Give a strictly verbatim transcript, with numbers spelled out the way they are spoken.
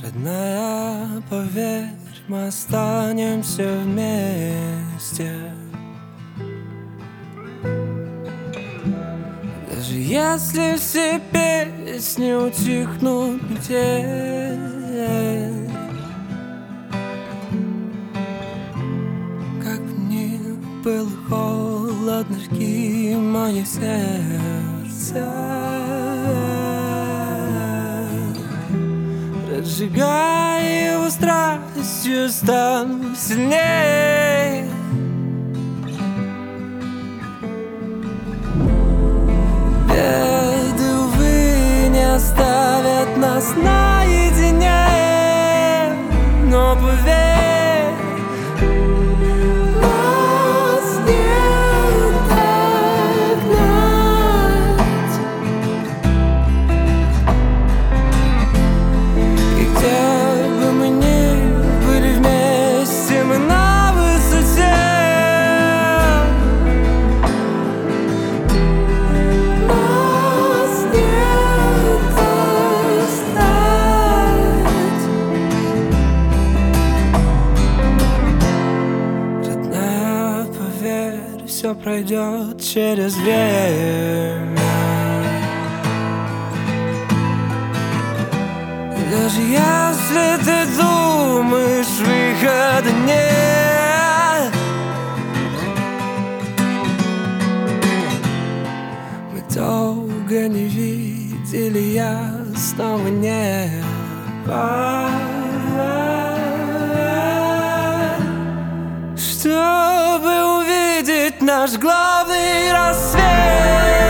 Родная, поверь, мы останемся вместе. Даже если все песни утихнут метель, как бы ни было холодно, жги мое сердце. Разжигая его страстью, стану сильнее. Беды, увы, не оставят нас наедине, но поверь, нас не догнать. И где бы мы ни были вместе, мы на высоте. Нас не достать. Родная, поверь, все пройдет через время. Даже если ты думаешь, выхода нет, мы долго не видели ясного неба, чтобы увидеть наш главный рассвет.